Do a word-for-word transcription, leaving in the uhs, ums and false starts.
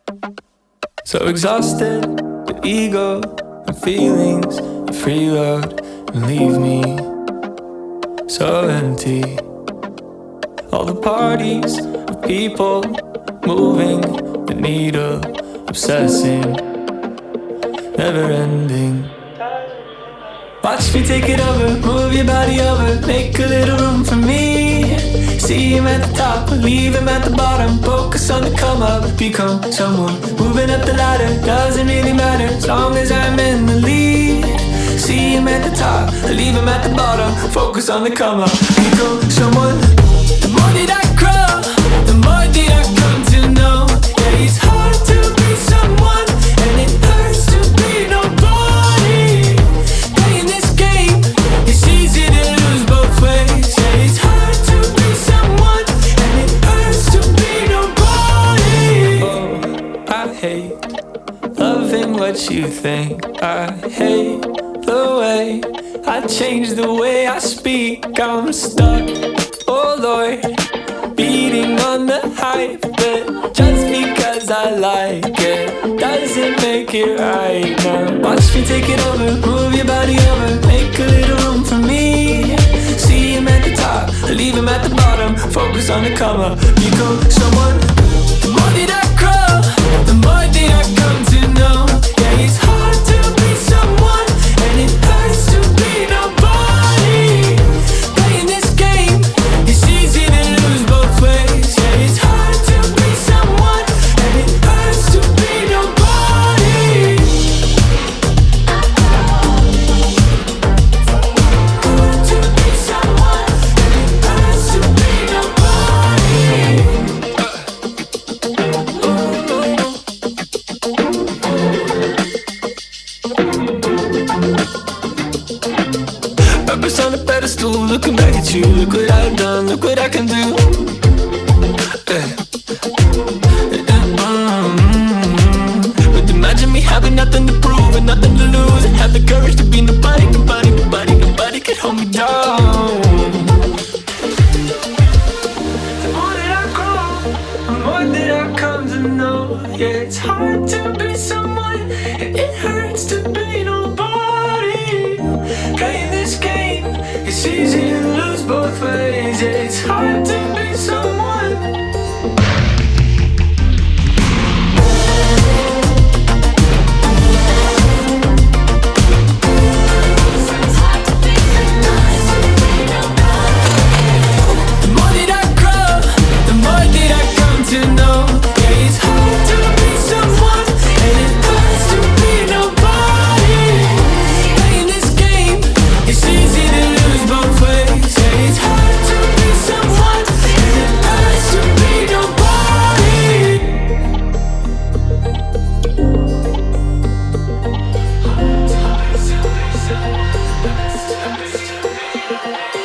So exhausted with ego and feelings, you freeload and leave me so empty. All the parties of people moving the needle, obsessing, never ending. Watch me take it over, move your body over, make a little room for me. See him at the top, leave him at the bottom. Focus on the come up, become someone. Moving up the ladder, doesn't really matter as long as I'm in the lead. See him at the top, leave him at the bottom. Focus on the come up, become someone. The more that I grow, the more that I come to know. Yeah, it's hard to be someone, and it hurts to be nobody. Playing this game, it's easy to lose both ways. Yeah, it's hard to be someone, and it hurts to be nobody. Oh, I hate loving what you think. I hate the way I change the way I speak. I'm stuck, oh Lord, beating on the hype that just because I like it doesn't make it right now. Watch me take it over, move your body over, make a little room for me. See him at the top, leave him at the bottom. Focus on the come up, become someone. The more that I grow, the more that I come to know. Yeah, it's hard to be someone, and it hurts to be nobody. Playing this game, it's easy to lose both ways. Yeah, it's hard to be someone, and it hurts to be nobody. Hard to be someone, and it hurts to be nobody. Purpose on a pedestal, looking back at you. Look what I've done, look what I can do. Eh. Mm-hmm. But imagine me having nothing to prove and nothing to lose, and have the courage to be nobody, nobody, nobody, nobody can hold me down. The more that I grow, the more that I come to know. Yeah, it's hard to be someone, and it hurts to be nobody. Playing this game, it's easy to lose both ways. Yeah, it's hard to be someone. The more that I grow, the more that I come to know. Yeah, it's hard to be someone, and it hurts to be nobody. Playing this game, it's easy to lose both ways. Yeah, it's hard to be someone, and it hurts to be nobody. Hard to be someone, hurts to be nobody.